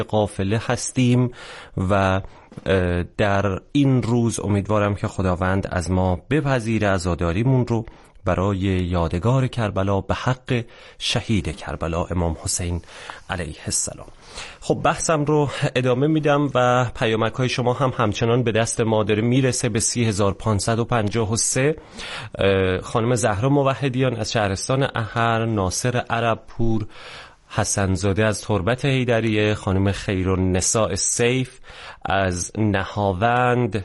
قافله هستیم و در این روز امیدوارم که خداوند از ما بپذیره عزاداریمون رو برای یادگار کربلا به حق شهید کربلا امام حسین علیه السلام. خب بحثم رو ادامه میدم و پیامک‌های شما هم همچنان به دست ما داره میرسه به 30553. خانم زهرا موحدیان از شهرستان احر، ناصر عربپور، حسن زاده از تربت حیدریه، خانم خیرالنساء سیف از نهاوند،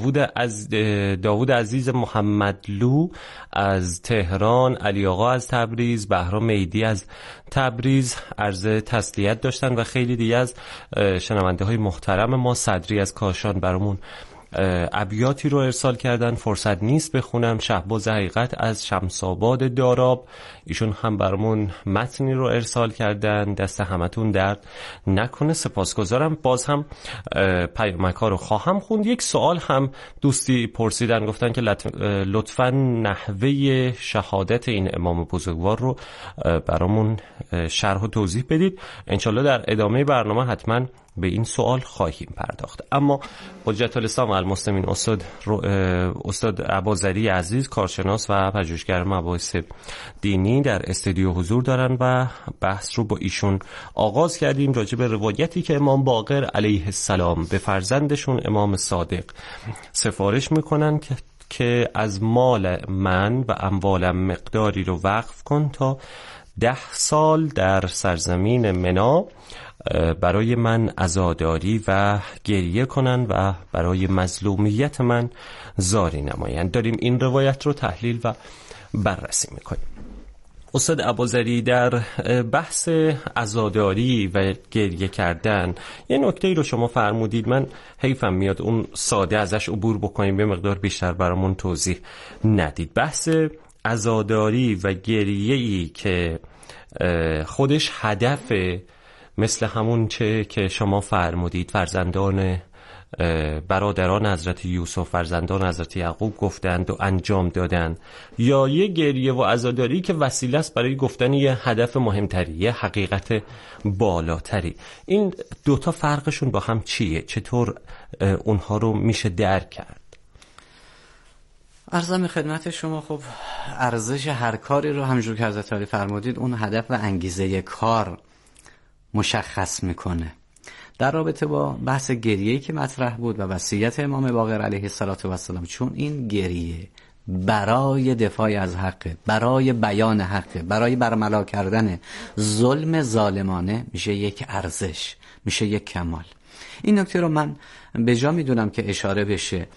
داوود عزیز محمدلو از تهران، علی آقا از تبریز، بهرام میدی از تبریز عرض تسلیت داشتن و خیلی دیگه از شنونده های محترم ما. صدری از کاشان برامون ابیاتی رو ارسال کردن، فرصت نیست بخونم. شهباز حقیقت از شمس‌آباد داراب، ایشون هم برامون متنی رو ارسال کردن. دست همتون درد نکنه، سپاسگزارم. باز هم پیامک‌ها رو خواهم خوند. یک سوال هم دوستی پرسیدن، گفتن که لطفاً نحوه شهادت این امام بزرگوار رو برامون شرح و توضیح بدید. انشالله در ادامه برنامه حتماً به این سوال خواهیم پرداخت. اما حجت الاسلام و المسلمین استاد ابوذری عزیز، کارشناس و پژوهشگر مباحث دینی، در استودیو حضور دارن و بحث رو با ایشون آغاز کردیم راجع به روایتی که امام باقر علیه السلام به فرزندشون امام صادق سفارش میکنن که از مال من و اموالم مقداری رو وقف کن تا 10 سال در سرزمین منا برای من عزاداری و گریه کنن و برای مظلومیت من زاری نمایند. داریم این روایت رو تحلیل و بررسی میکنیم. استاد ابوذری، در بحث عزاداری و گریه کردن یه نکته ای رو شما فرمودید، من حیفم میاد اون ساده ازش عبور بکنیم، به مقدار بیشتر برامون توضیح ندید. بحث عزاداری و گریه‌ای که خودش هدف، مثل همون چه که شما فرمودید فرزندان برادران حضرت یوسف، فرزندان حضرت یعقوب گفتند و انجام دادند، یا یه گریه و عزاداری که وسیله است برای گفتن یه هدف مهمتری، یه حقیقت بالاتری، این دوتا فرقشون با هم چیه؟ چطور اونها رو میشه درک کرد؟ عرضم خدمت شما، خب ارزش هر کاری رو همونجور که حضرت علی فرمودید اون هدف و انگیزه کار مشخص میکنه. در رابطه با بحث گریه‌ای که مطرح بود و وصیت امام باقر علیه السلام، چون این گریه برای دفاع از حق، برای بیان حق، برای برملا کردن ظلم ظالمانه، میشه یک ارزش، میشه یک کمال. این نکته رو من به جا میدونم که اشاره بشه،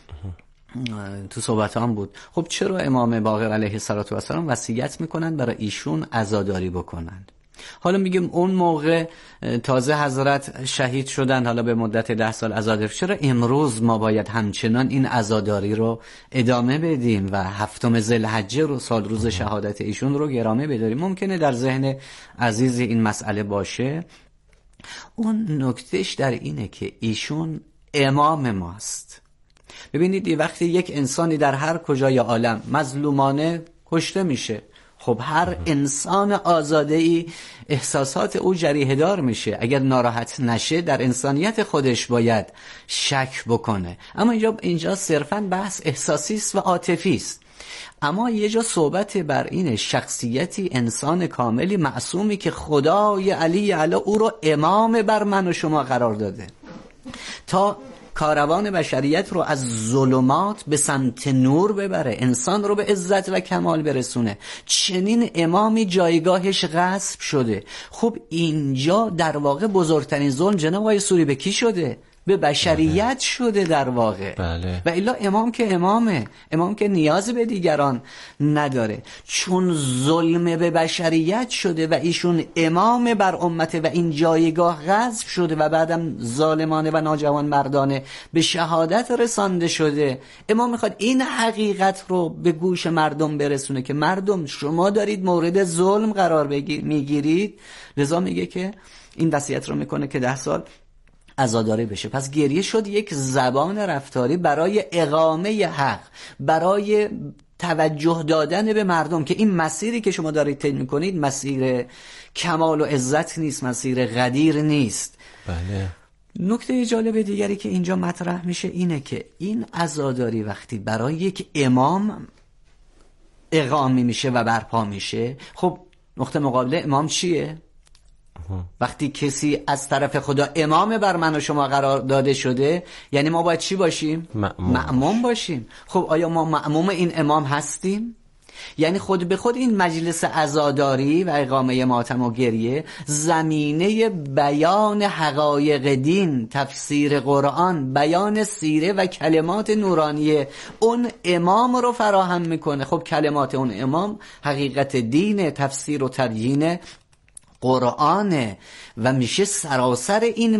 تو صحبت هم بود. خب چرا امام باقر علیه السلام وصیت میکنن برای ایشون عزاداری بکنن؟ حالا میگم اون موقع تازه حضرت شهید شدن، حالا به مدت 10 سال عزاداری، چرا امروز ما باید همچنان این عزاداری رو ادامه بدیم و 7 ذوالحجه رو، سال روز شهادت ایشون رو گرامی بداریم؟ ممکنه در ذهن عزیزی این مسئله باشه. اون نکتهش در اینه که ایشون امام ماست. ببینید وقتی یک انسانی در هر کجای عالم مظلومانه کشته میشه، خب هر انسان آزاده‌ای احساسات او جریحه دار میشه. اگر ناراحت نشه در انسانیت خودش باید شک بکنه. اما اینجا صرفاً بحث احساسی است و عاطفی است. اما یه جا صحبت بر این شخصیتی انسان کاملی معصومی که خدای علی اعلی او رو امام بر من و شما قرار داده تا کاروان بشریت رو از ظلمات به سمت نور ببره، انسان رو به عزت و کمال برسونه. چنین امامی جایگاهش غصب شده. خب اینجا در واقع بزرگترین ظلم جناب آقای سوری به کی شده؟ به بشریت شده در واقع. بله. و الا امام که امام که نیاز به دیگران نداره. چون ظلم به بشریت شده و ایشون امام بر امته و این جایگاه غصب شده و بعدم ظالمانه و ناجوان مردانه به شهادت رسانده شده، امام میخواد این حقیقت رو به گوش مردم برسونه که مردم شما دارید مورد ظلم قرار میگیرید. لذا میگه که این وصیت رو میکنه که 10 سال عزاداری بشه. پس گریه شد یک زبان رفتاری برای اقامه حق، برای توجه دادن به مردم که این مسیری که شما دارید طی می‌کنید مسیر کمال و عزت نیست، مسیر غدیر نیست. بله. نکته جالب دیگری که اینجا مطرح میشه اینه که این عزاداری وقتی برای یک امام اقامه میشه و برپا میشه، خب نقطه مقابل امام چیه؟ وقتی کسی از طرف خدا امام بر من و شما قرار داده شده، یعنی ما باید چی باشیم؟ مأموم باشیم. خب آیا ما مأموم این امام هستیم؟ یعنی خود به خود این مجلس عزاداری و اقامه ماتم و گریه زمینه بیان حقایق دین، تفسیر قرآن، بیان سیره و کلمات نورانی اون امام رو فراهم میکنه. خب کلمات اون امام حقیقت دین، تفسیر و تبیین قرآنه و میشه سراسر این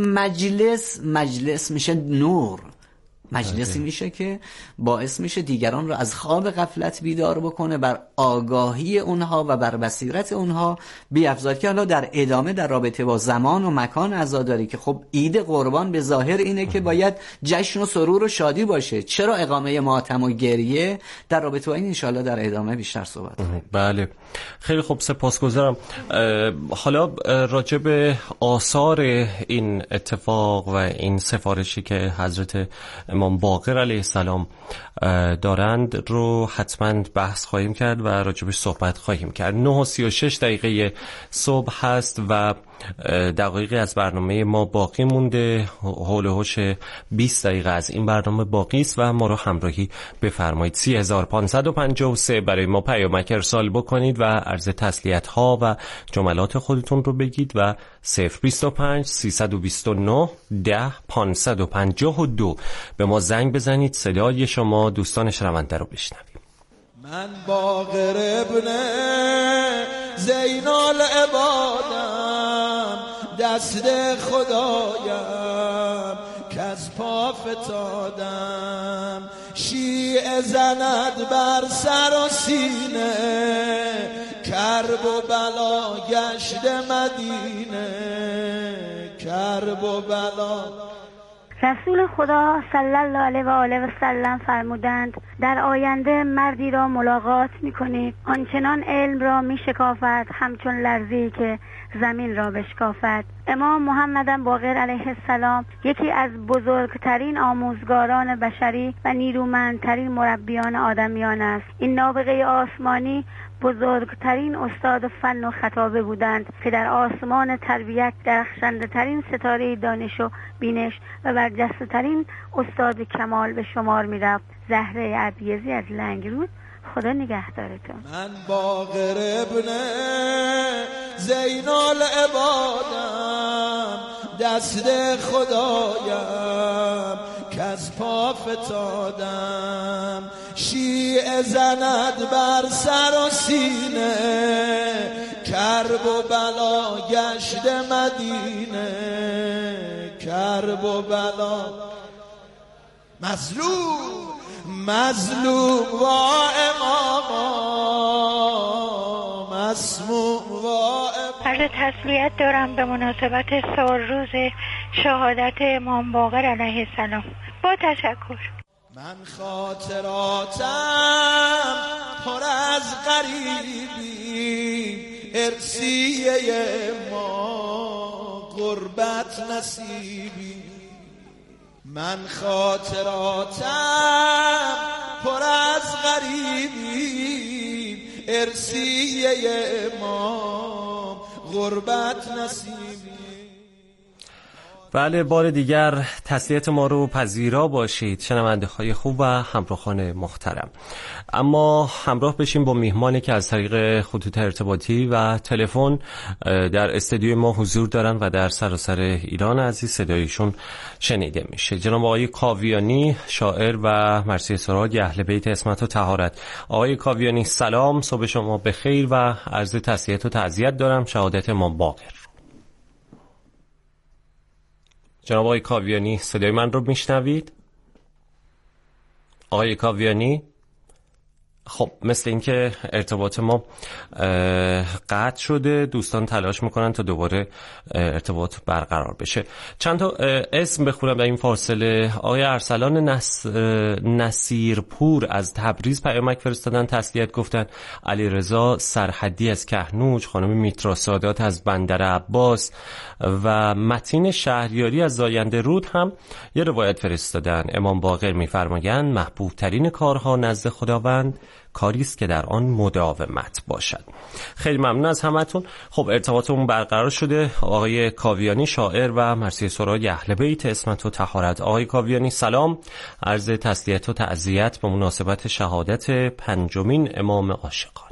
مجلس میشه نور، مجلسی میشه که باعث میشه دیگران رو از خواب غفلت بیدار بکنه، بر آگاهی اونها و بر بصیرت اونها بیافزاید. که حالا در ادامه در رابطه با زمان و مکان عزاداری که خب عید قربان به ظاهر اینه که باید جشن و سرور و شادی باشه، چرا اقامه ماتم و گریه؟ در رابطه با این انشاءالله در ادامه بیشتر صحبت کنیم. بله خیلی خوب، سپاسگزارم. حالا راجع به آثار این اتفاق و این سفارشی که حضرت امام باقر علیه السلام دارند رو حتما بحث خواهیم کرد و راجبش صحبت خواهیم کرد. 9:36 صبح هست و دقایقی از برنامه ما باقی مونده. حول و حوش 20 دقیقه از این برنامه باقی است و ما رو همراهی بفرمایید. 3553 برای ما پیامک ارسال بکنید و عرض تسلیت ها و جملات خودتون رو بگید و 025 329 10 552 به ما زنگ بزنید. صدای شما دوستان شنونده رو بشنویم. من باقر ابن زینال عبادم، دست خدایم که از پا فتادم، شیعه زند بر سر و سینه، کرب و بلا گشت مدینه، کرب و بلا. رسول خدا صلی الله علیه و آله و سلم فرمودند در آینده مردی را ملاقات می‌کنید آنچنان علم را می‌شکافد همچون لرزه‌ای که زمین را بشکافد. امام محمد باقر علیه السلام یکی از بزرگترین آموزگاران بشری و نیرومندترین مربیان آدمیان است. این نابغه آسمانی بزرگترین استاد فن و خطابه بودند که در آسمان تربیت درخشنده ترین ستاره دانش و بینش و برجسته ترین استاد کمال به شمار می رفت. زهره عبیزی از لنگرود. خدا نگهدارتون. من باقر ابن زینال عبادم، دست خدایم که از پا فتادم، شیعه زند بر سر و سینه، کرب و بلا گشت مدینه، کرب و بلا. مظلوم و امام مسموم و عرض تسلیت دارم به مناسبت سال روز شهادت امام باقر علیه السلام. با تشکر. من خاطراتم پر از غریبی، ارسیه ما غربت نصیبی. من خاطراتم پر از غریبی، ارسیه ما غربت نصیبی. بله، بار دیگر تسلیت ما رو پذیرا باشید شنونده های خوب و همراهان محترم. اما همراه بشیم با میهمانی که از طریق خطوط ارتباطی و تلفن در استودیوی ما حضور دارن و در سراسر ایران عزیز صدایشون شنیده میشه. جناب آقای کاویانی، شاعر و مرثیه سراج اهل بیت عصمت و طهارت. آقای کاویانی سلام، صبح شما بخیر و عرض تسلیت و تعزیت دارم شهادت امام باقر. جناب آقای کاویانی صدای من رو میشنوید؟ آقای کاویانی؟ خب مثل اینکه ارتباط ما قطع شده. دوستان تلاش میکنن تا دوباره ارتباط برقرار بشه. چند تا اسم بخونم در این فاصله. آقای ارسلان نصیرپور از تبریز پیامک فرستادن، تسلیت گفتن. علیرضا سرحدی از کهنوج، خانم میترا سادات از بندر عباس و متین شهریاری از زاینده رود هم یه روایت فرستادن. امام باقر میفرمایند محبوب ترین کارها نزد خداوند کاری است که در آن مداومت باشد. خیلی ممنون از همتون. خب ارتباطمون برقرار شده. آقای کاویانی شاعر و مرثیه سرای اهل بیت عصمت و طهارت. آقای کاویانی سلام، عرض تسلیت و تعزیت به مناسبت شهادت پنجمین امام عاشقان.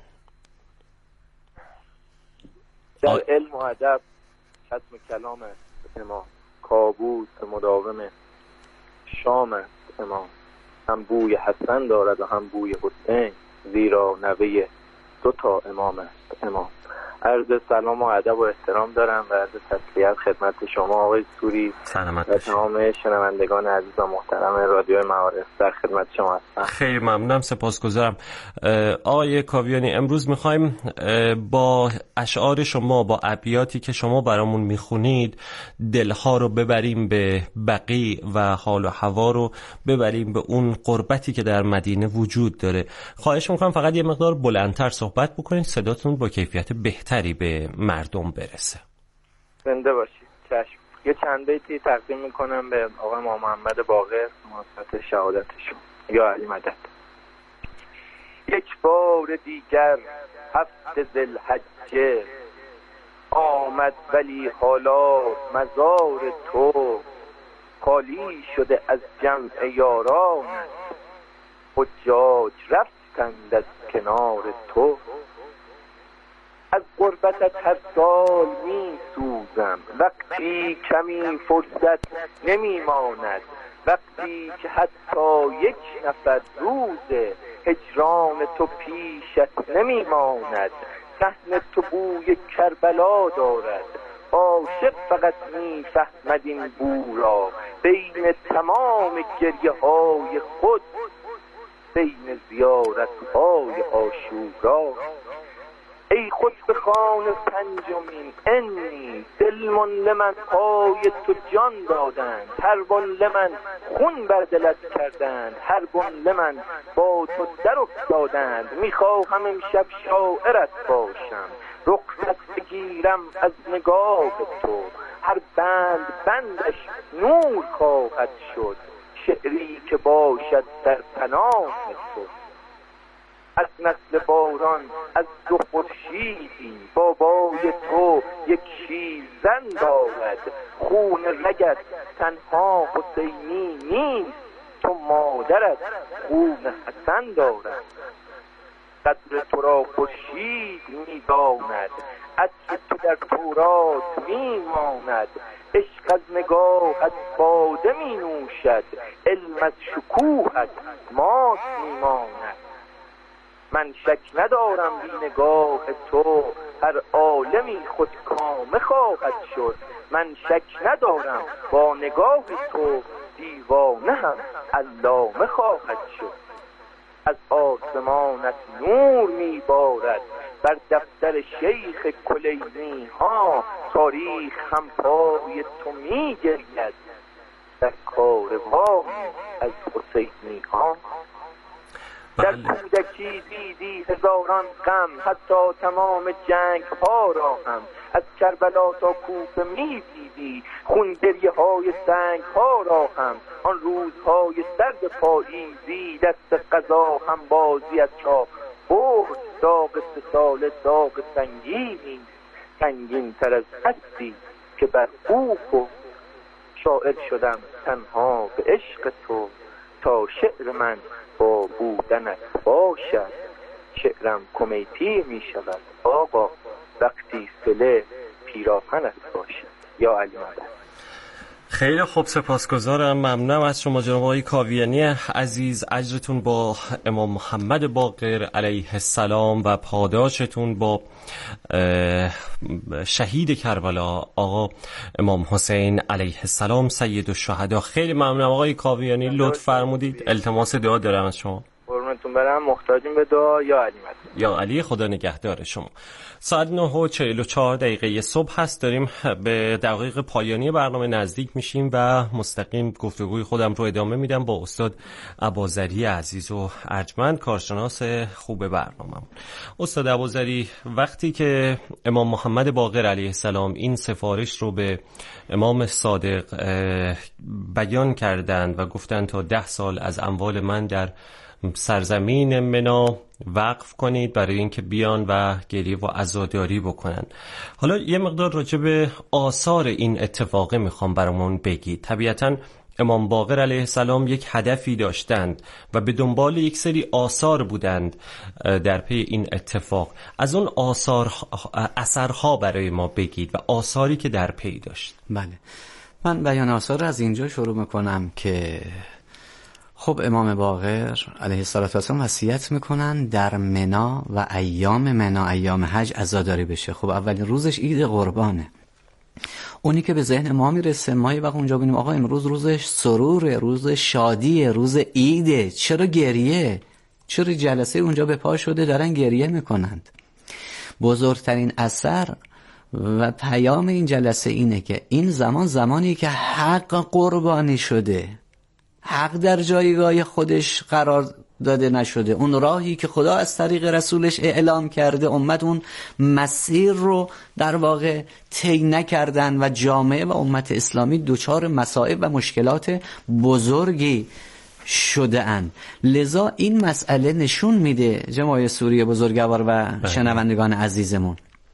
در علم و ادب ختم کلام امام، کابوس مداوم شام امام، هم بوی حسن دارد و هم بوی حسین، زیرا نوه دو تا امام است امام. عرض سلام و ادب و احترام دارم و عرض تسلیت خدمت شما آقای سوری و تمام شنوندگان عزیز و محترم رادیو معارف. در خدمت شما هستم. خیلی ممنونم، سپاسگزارم. آقای کاویانی امروز میخوایم با اشعار شما، با ابیاتی که شما برامون میخونید، دلها رو ببریم به بقیع و حال و هوا رو ببریم به اون قربتی که در وجود داره. خواهش میکنم فقط یه مقدار بلندتر صحبت بکنید، صداتون با کیفیت بهتری به مردم برسه. زنده باشید. چشم. یه چند بیتی تقدیم میکنم به آقای محمد باقر مناسبت شهادتشون. یا علی مدد. یک بار دیگر هفت ذوالحجه آمد، ولی حالا مزار تو خالی شده از جمع یارانت، حجاج رفتند از کنار تو. از غربتت هر سال می سوزم، وقتی کمی فرصت نمی ماند، وقتی که حتی یک نفر روز هجران تو پیشت نمی ماند. صحن تو بوی کربلا دارد، عاشق فقط می فهمد این بو را، بین تمام گریه های خود، بین زیارت های عاشورا. ای خود به خان پنجمین انی، دل منله من پای تو جان دادند، هر منله من خون بر دلت کردند، هر منله من با تو در افتادند. میخواهم امشب شاعرت باشم، رخصت بگیرم از نگاه تو، هر بند بندش نور خواهد شد، شعری که باشد در پناه تو. از نسل باران از دو خورشیدی، بابای تو یک شیرزن دارد، خون رگت تنها حسینی نیست، تو مادرت خون حسن دارد. قدر تو را خورشید می‌داند، عطر تو در تورات می‌ماند، عشق از نگاهت باده می‌نوشد، علم از شکوهت مات می‌ماند. من شک ندارم بی نگاه تو، هر عالمی خود کامه خواهد شد، من شک ندارم با نگاه تو، دیوانه هم علامه خواهد شد. از آسمانت نور میبارد، بر دفتر شیخ کلینی ها، تاریخ هم پای تو میگرید، در کاروان از حسینی ها. در کودکی دیدی هزاران غم، حتی تمام جنگ ها را هم، از کربلا تا کوفه می دیدی خون گریه های سنگ ها را هم. آن روزهای سرد پاییزی، دست قضا هم بازی از چاه برد، داغ سه ساله داغ سنگینی، سنگین تر از هستی که بر خوف و شاعر شدم تنها به عشق تو، تا شعر من با بودنت باشد، شعرم کمیتی می شود آقا، وقتی صله پیراهنت باشد. یا علی مدد. خیلی خوب، سپاسگزارم، ممنونم از شما جناب آقای کاویانی عزیز. اجرتون با امام محمد باقر علیه السلام و پاداشتون با شهید کربلا آقا امام حسین علیه السلام سید الشهدا. خیلی ممنونم آقای کاویانی، لطف فرمودید. التماس دعا دارم از شما. قربونتون برم محتاجیم به دعا. یا علی مدد. یا علی، خدا نگهدار شما. ساعت 9:44 صبح هست، داریم به دقایق پایانی برنامه نزدیک میشیم و مستقیم گفتگوی خودم رو ادامه میدم با استاد ابوذری عزیز و ارجمند، کارشناس خوب برنامه. استاد ابوذری، وقتی که امام محمد باقر علیه السلام این سفارش رو به امام صادق بیان کردند و گفتند تا 10 سال از اموال من در سرزمین منا وقف کنید برای اینکه بیان و گریه و عزاداری بکنن، حالا یه مقدار راجع به آثار این اتفاق میخوام برامون بگید. طبیعتاً امام باقر علیه السلام یک هدفی داشتند و به دنبال یک سری آثار بودند در پی این اتفاق. از اون اثرها برای ما بگید و آثاری که در پی داشت. بله، من بیان آثار از اینجا شروع میکنم که خب امام باقر علیه السلام وصیت میکنن در منا و ایام منا، ایام حج عزاداری بشه. خب اولین روزش عید قربانه. اونی که به ذهن ما میرسه، ما یه وقت اونجا بینیم آقا امروز روزش سروره، روز شادیه، روز عیده، چرا گریه؟ چرا جلسه اونجا به پا شده دارن گریه میکنند؟ بزرگترین اثر و پیام این جلسه اینه که این زمانی که حق قربانی شده، حق در جایگاه خودش قرار داده نشده، اون راهی که خدا از طریق رسولش اعلام کرده امت اون مسیر رو در واقع طی نکردن و جامعه و امت اسلامی دچار مصائب و مشکلات بزرگی شده اند. لذا این مسئله نشون میده جماعت سوری بزرگوار و شنوندگان عزیزمون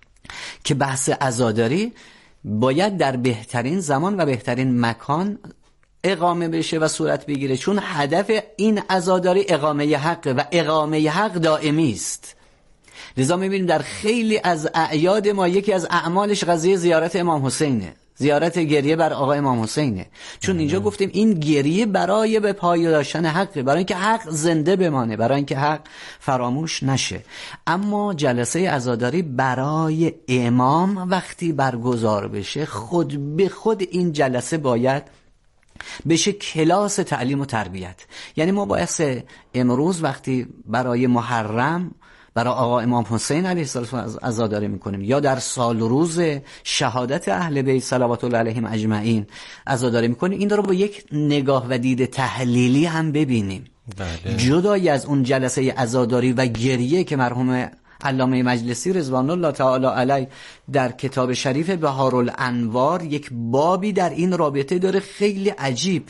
که بحث عزاداری باید در بهترین زمان و بهترین مکان اقامه بشه و صورت بگیره، چون هدف این عزاداری اقامه حق و اقامه حق دائمی است. لذا میبینیم در خیلی از اعیاد ما یکی از اعمالش قضیه زیارت امام حسینه، زیارت گریه بر آقا امام حسینه، چون اینجا گفتیم این گریه برای به پای داشتن حقه، برای اینکه حق زنده بمانه، برای اینکه حق فراموش نشه. اما جلسه عزاداری برای امام وقتی برگزار بشه، خود به خود این جلسه باید بشه کلاس تعلیم و تربیت. یعنی ما باید امروز وقتی برای محرم برای آقا امام حسین علیه السلام عزاداری میکنیم یا در سال روز شهادت اهل بیت صلوات الله علیهم اجمعین عزاداری میکنیم، این رو با یک نگاه و دید تحلیلی هم ببینیم. بله. جدای از اون جلسه عزاداری و گریه که مرحوم علامه مجلسی رضوان الله تعالی علیه در کتاب شریف بهارالانوار یک بابی در این رابطه داره خیلی عجیب.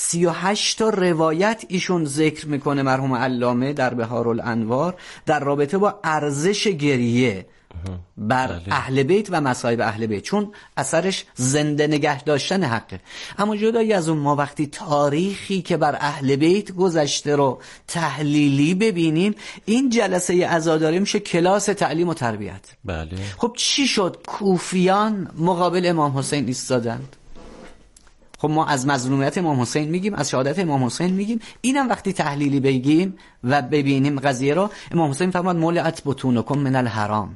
38 تا روایت ایشون ذکر میکنه مرحوم علامه در بهارالانوار در رابطه با ارزش گریه بر اهل بیت و مصائب اهل بیت، چون اثرش زنده نگه داشتن حقه. اما جدایی از اون ما وقتی تاریخی که بر اهل بیت گذشته رو تحلیلی ببینیم، این جلسه عزاداری میشه کلاس تعلیم و تربیت. بله. خب چی شد؟ کوفیان مقابل امام حسین ایستادند. خب ما از مظلومیت امام حسین میگیم، از شهادت امام حسین میگیم، اینم وقتی تحلیلی بگیم و ببینیم قضیه رو، امام حسین فرمود مولعت بطونکم من الحرام،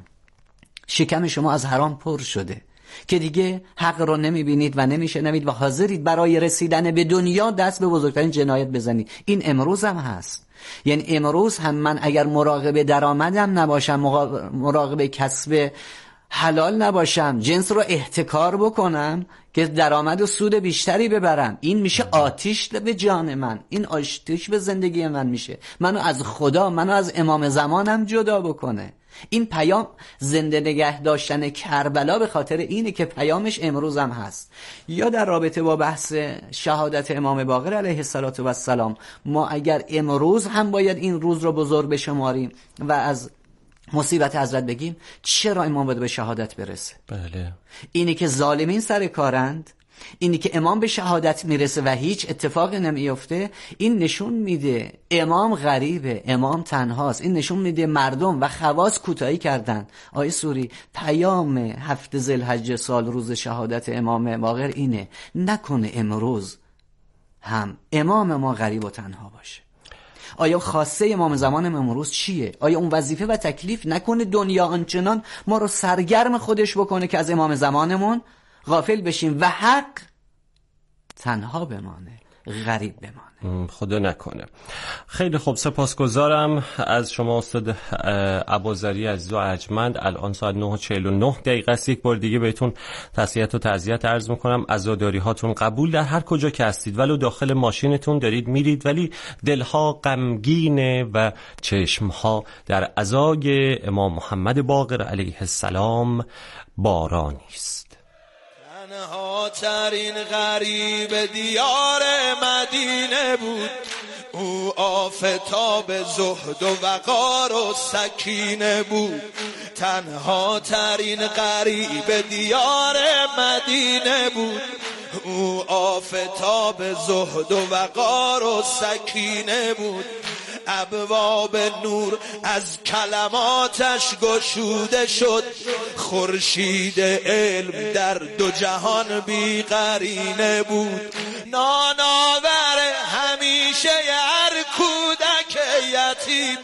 شکم شما از حرام پر شده که دیگه حق رو نمیبینید و نمیشنوید و حاضرید برای رسیدن به دنیا دست به بزرگترین جنایت بزنید. این امروز هم هست. یعنی امروز هم من اگر مراقب درآمدم نباشم، مراقب کسب حلال نباشم، جنس رو احتکار بکنم که درآمد و سود بیشتری ببرم، این میشه آتش به جان من، این آتش به زندگی من میشه، منو از خدا، منو از امام زمانم جدا بکنه. این پیام زنده نگه داشتن کربلا به خاطر اینه که پیامش امروز هم هست. یا در رابطه با بحث شهادت امام باقر علیه السلام، ما اگر امروز هم باید این روز رو بزرگ بشماریم و از مصیبت حضرت بگیم، چرا امام باید به شهادت برسه؟ بله. اینی که ظالمین سر کارند، اینی که امام به شهادت میرسه و هیچ اتفاقی نمیفته، این نشون میده امام غریبه، امام تنهاست. این نشون میده مردم و خواص کوتاهی کردن. آیه سوری پیام 7 ذوالحجه سال روز شهادت امام باقر اینه، نکنه امروز هم امام ما غریب و تنها باشه. آیا خاصه امام زمان امروز چیه؟ آیا اون وظیفه و تکلیف نکنه دنیا آنچنان ما رو سرگرم خودش بکنه که از امام زمانمون غافل بشیم و حق تنها بمانه؟ غریب بمانه. خدا نکنه. خیلی خوب، سپاسگزارم از شما استاد ابوذری عزیز و ارجمند. الان ساعت 9:49 است. یک بار دیگه بهتون تسلیت و تعزیت عرض میکنم. عزاداری هاتون قبول در هر کجا که هستید، ولو داخل ماشینتون دارید میرید ولی دلها غمگینه و چشمها در عزای امام محمد باقر علیه السلام بارانی است. تنها ترین غریب دیار مدینه بود، او آفتاب زهد و وقار و سکینه بود. تنها ترین غریب دیار مدینه بود، او آفتاب زهد و وقار و سکینه بود. ابواب نور از کلماتش گشوده شد، خورشید علم در دو جهان بی قرینه بود. نانآور همیشه هر کودک یتیم،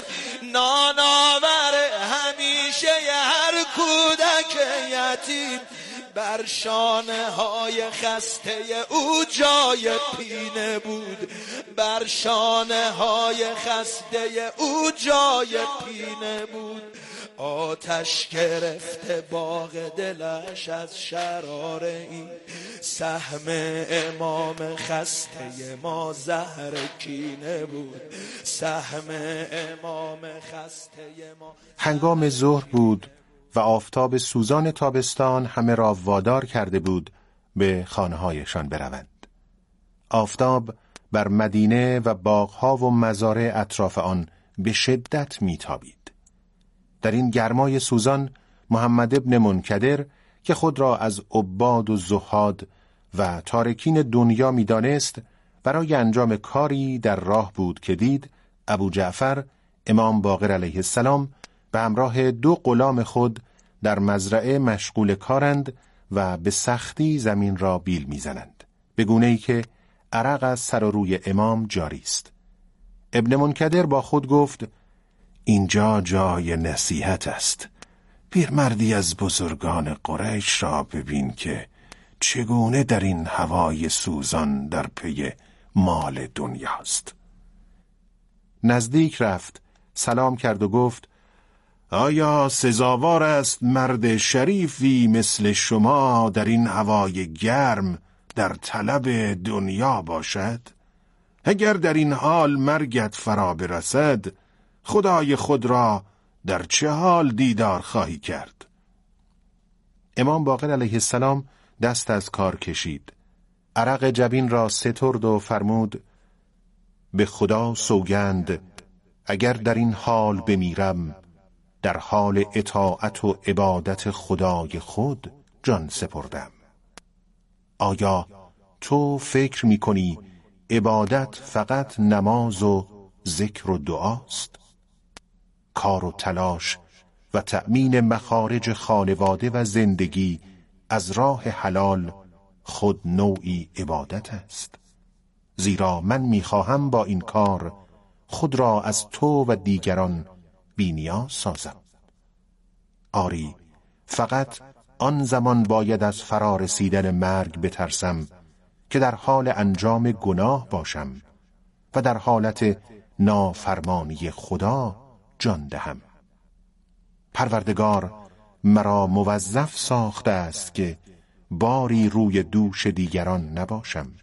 نانآور همیشه هر کودک یتیم. بر شانه های خسته او جای پینه بود، بر شانه های خسته او جای پینه بود. آتش گرفته باغ دلش از شرار این، سهم امام خسته ما زهر کینه بود، سهم امام خسته ما. هنگام ظهر بود و آفتاب سوزان تابستان همه را وادار کرده بود به خانه‌هایشان بروند. آفتاب بر مدینه و باغ‌ها و مزارع اطراف آن به شدت میتابید. در این گرمای سوزان محمد ابن منکدر که خود را از عباد و زهاد و تارکین دنیا میدانست، برای انجام کاری در راه بود که دید ابو جعفر امام باقر علیه السلام به همراه 2 غلام خود در مزرعه مشغول کارند و به سختی زمین را بیل میزنند، به گونه‌ای که عرق از سر و روی امام جاری است. ابن منکدر با خود گفت: اینجا جای نصیحت است. پیرمردی از بزرگان قریش را ببین که چگونه در این هوای سوزان در پی مال دنیاست. نزدیک رفت، سلام کرد و گفت: آیا سزاوار است مرد شریفی مثل شما در این هوای گرم در طلب دنیا باشد؟ اگر در این حال مرگت فرا برسد، خدای خود را در چه حال دیدار خواهی کرد؟ امام باقر علیه السلام دست از کار کشید، عرق جبین را سترد و فرمود: به خدا سوگند اگر در این حال بمیرم، در حال اطاعت و عبادت خدای خود جان سپردم. آیا تو فکر می‌کنی عبادت فقط نماز و ذکر و دعاست؟ کار و تلاش و تأمین مخارج خانواده و زندگی از راه حلال خود نوعی عبادت است. زیرا من می‌خواهم با این کار خود را از تو و دیگران بی‌نیاز سازم. آری، فقط آن زمان باید از فرا رسیدن مرگ بترسم که در حال انجام گناه باشم و در حالت نافرمانی خدا جان دهم. پروردگار مرا موظف ساخته است که باری روی دوش دیگران نباشم.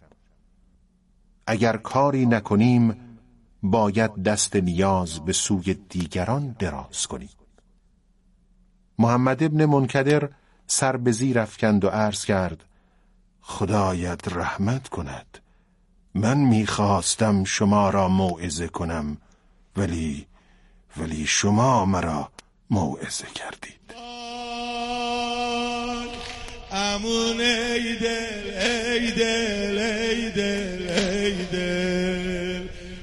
اگر کاری نکنیم باید دست نیاز به سوی دیگران دراز کنیم. محمد ابن منکدر سر به زیر افکند و عرض کرد: خدایت رحمت کند. من میخواستم شما را موعظه کنم، ولی شما مرا موعظه کردید. امون ای دل ای دل ای دل ای دل،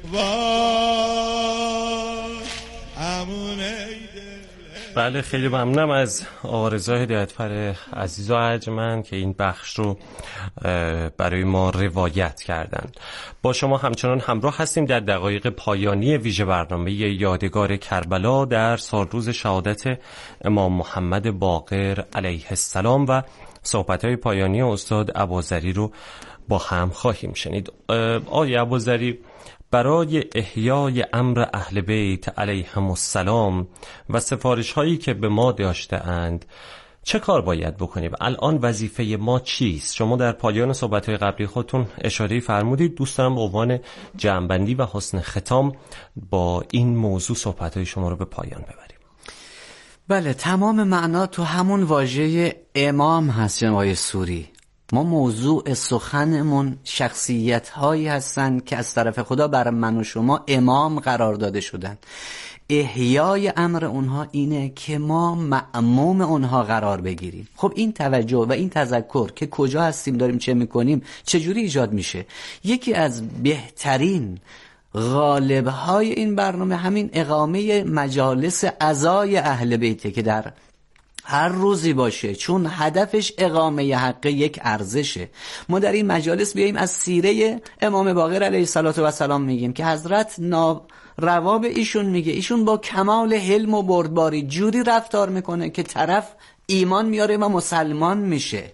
وای امون ای دل. بله، خیلی ممنونم از آقا رضا هدایتفر عزیز و ارجمند که این بخش رو برای ما روایت کردند. با شما همچنان همراه هستیم در دقایق پایانی ویژه برنامه یادگار کربلا در سالروز شهادت امام محمد باقر علیه السلام و صحبت‌های پایانی استاد ابوذری رو با هم خواهیم شنید. آقای ابوذری، برای احیای امر اهل بیت علیهم السلام و سفارش هایی که به ما داشته اند چه کار باید بکنیم؟ الان وظیفه ما چیست؟ شما در پایان صحبت‌های قبلی خودتون اشاره فرمودید. دوست دارم به عنوان جمع‌بندی و حسن ختام با این موضوع صحبت‌های شما رو به پایان ببریم. بله، تمام معنا تو همون واژه امام هست جناب آقای سوری. ما موضوع سخنمون شخصیت هایی هستن که از طرف خدا بر من و شما امام قرار داده شدن. احیای امر اونها اینه که ما مأموم اونها قرار بگیریم. خب این توجه و این تذکر که کجا هستیم، داریم چه میکنیم، چجوری ایجاد میشه؟ یکی از بهترین غالب‌های این برنامه همین اقامه مجالس عزای اهل بیته که در هر روزی باشه، چون هدفش اقامه حق یک ارزشه. ما در این مجالس بیاییم از سیره امام باقر علیه السلام میگیم که حضرت رواب ایشون میگه ایشون با کمال حلم و بردباری جوری رفتار میکنه که طرف ایمان میاره و مسلمان میشه.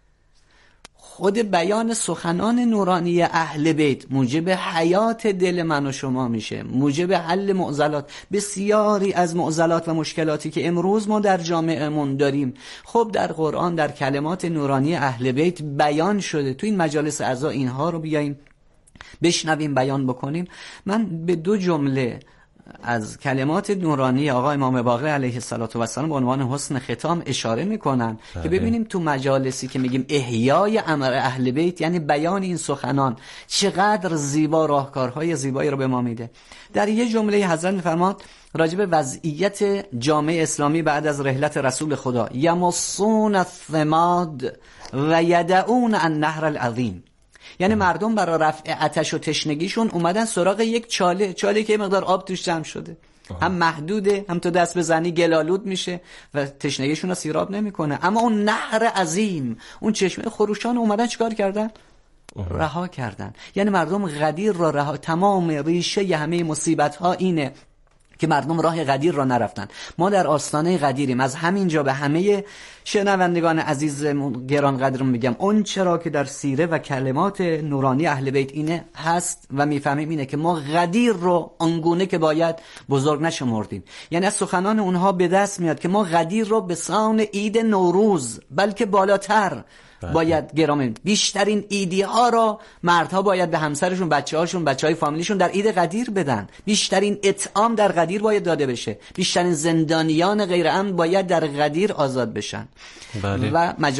خود بیان سخنان نورانی اهل بیت موجب حیات دل من و شما میشه، موجب حل معضلات. بسیاری از معضلات و مشکلاتی که امروز ما در جامعهمون داریم، خب در قرآن در کلمات نورانی اهل بیت بیان شده. تو این مجالس عزا اینها رو بیاییم بشنویم، بیان بکنیم. من به 2 جمله از کلمات نورانی آقا امام باقر علیه السلام به عنوان حسن ختام اشاره میکنن که ببینیم تو مجالسی که میگیم احیای امر اهل بیت، یعنی بیان این سخنان چقدر زیبا، راهکارهای زیبایی رو به ما میده. در یه جمله حضرت میفرماد راجع به وضعیت جامعه اسلامی بعد از رحلت رسول خدا: یمصون الثماد و یدعون النهر العظیم. یعنی مردم برای رفع آتش و تشنگیشون اومدن سراغ یک چاله که یه مقدار آب توش جمع شده، هم محدوده، هم تو دست بزنی گلالود میشه و تشنگیشون رو سیراب نمیکنه. اما اون نهر عظیم، اون چشمه خروشان اومدن چیکار کردن؟ رها کردن. یعنی مردم غدیر را رها. تمام ریشه همه مصیبت ها اینه که مردم راه غدیر را نرفتن. ما در آستانه غدیریم. از همینجا به همه شنوندگان عزیز گرانقدر میگم، اون چرا که در سیره و کلمات نورانی اهل بیت اینه هست و میفهمیم اینه که ما غدیر رو آنگونه که باید بزرگ نشمردیم. یعنی از سخنان اونها به دست میاد که ما غدیر رو به سان عید نوروز بلکه بالاتر باید گرامیم. بیشترین ایدی ها را مردها باید به همسرشون، بچه‌های فامیلیشون در عید غدیر بدن. بیشترین اطعام در غدیر باید داده بشه. بیشترین زندانیان غیر امن باید در غدیر آزاد بشن. بله.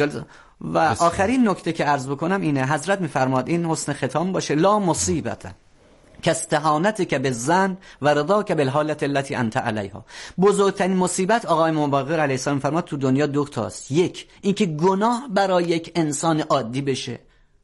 و آخرین نکته که عرض بکنم اینه، حضرت میفرماد این حسن ختام باشه: لا مصیبت کاستهانتک بالظن و رضاک بالحالة التي انت علیها. بزرگترین مصیبت آقای امام باقر علیه السلام فرماد تو دنیا 2 تاست. 1 اینکه گناه برای یک انسان عادی بشه.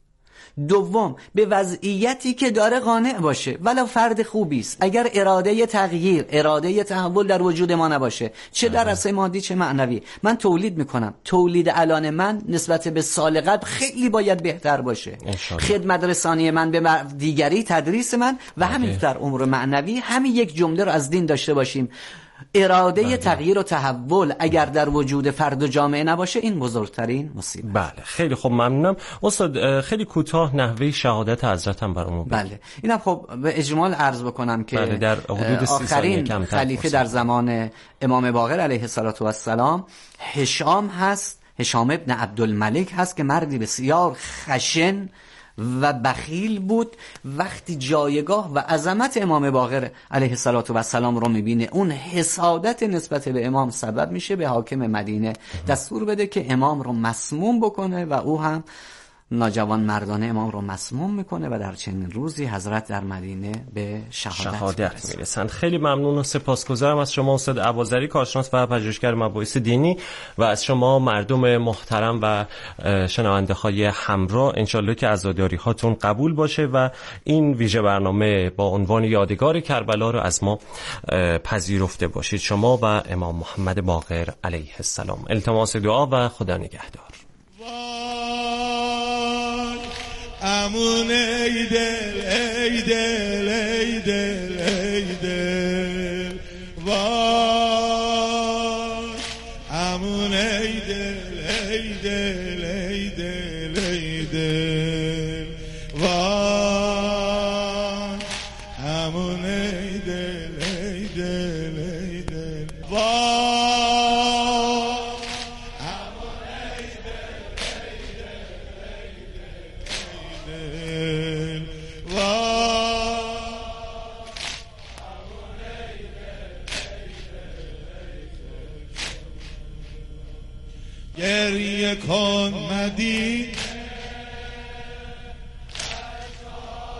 2 به وضعیتی که داره قانع باشه ولو فرد خوبی است. اگر اراده تغییر، اراده تحول در وجود ما نباشه، چه در راسته مادی چه معنوی، من تولید میکنم، تولید الان من نسبت به سال قبل خیلی باید بهتر باشه. خدمت رسانی من به دیگری، تدریس من و همین در امور معنوی، همین یک جمله رو از دین داشته باشیم: اراده تغییر و تحول اگر در وجود فرد و جامعه نباشه، این بزرگترین مصیبت. بله، خیلی خوب، ممنونم استاد. خیلی کوتاه نحوه شهادت حضرت هم برامون بگید. بله، اینم خب به اجمال عرض بکنم که بله، در حدود آخرین خلیفه در زمان امام باقر علیه السلام هشام هست. هشام ابن عبدالملک هست که مردی بسیار خشن و بخیل بود. وقتی جایگاه و عظمت امام باقر علیه السلام رو میبینه، اون حسادت نسبت به امام سبب میشه به حاکم مدینه دستور بده که امام رو مسموم بکنه و او هم ناجوان مردانه امام رو مسموم میکنه و در چنین روزی حضرت در مدینه به شهادت میرسند. خیلی ممنون و سپاسگزارم از شما استاد ابوذری، کارشناس و پژوهشگر مباحث دینی، و از شما مردم محترم و شنونده های همراه. انشالله که عزاداری هاتون قبول باشه و این ویژه برنامه با عنوان یادگار کربلا رو از ما پذیرفته باشید، شما و امام محمد باقر علیه السلام. التماس دعا و خدا نگهدار. امون ای دل ای دل ای دل ای دل وای، امون ای دل ای دل ای دل ای دل مدینه